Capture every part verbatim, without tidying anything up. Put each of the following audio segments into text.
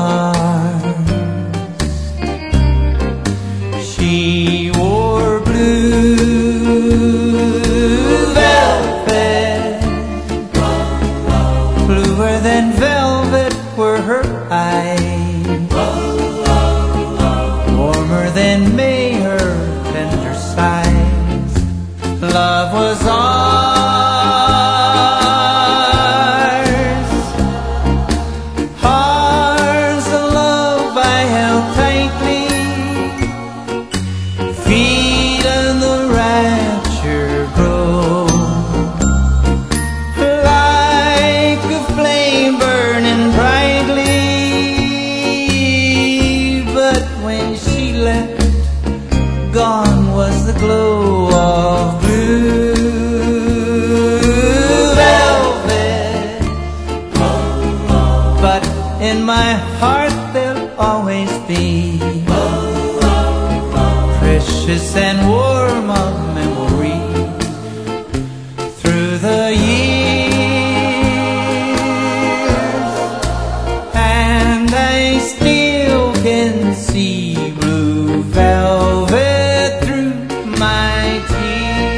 Mars. She wore blue velvet, bluer than velvet were her eyes, warmer than May her tender sighs. Love was ours, ours a love I held tightly, feeling the rapture grow, like a flame burning brightly. But when she left, gone was the glow of blue velvet. But in my heart there'll always be precious and warm of memory through the years, and I still can see blue velvet through my tears.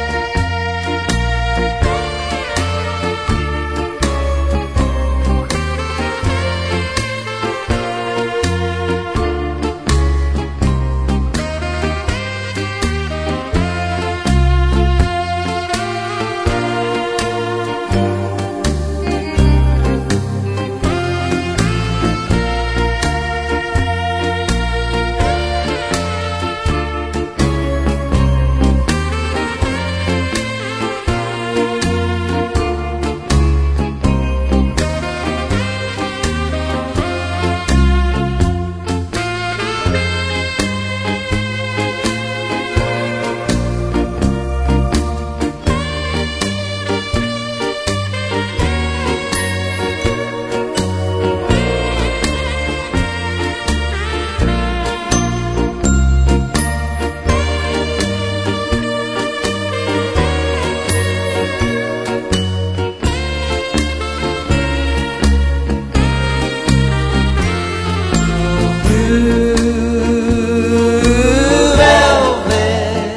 Velvet,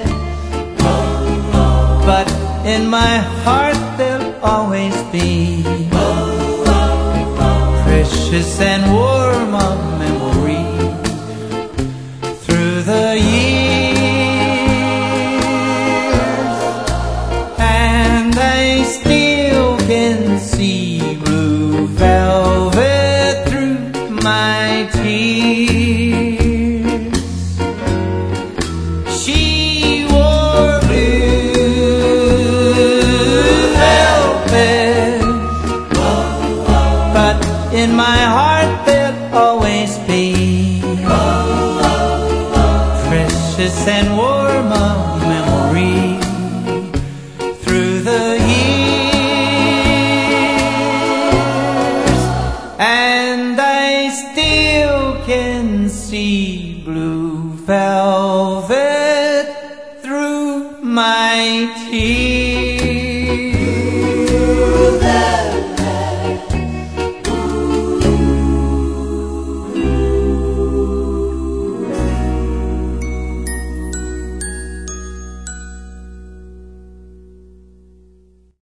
but in my heart there'll always be precious and warm of memory through the years, and I still can see blue velvet through my tears. She wore blue velvet, but in my heart there'll always be precious and warm of memory through the years, and I still can see blue velvet through my tears.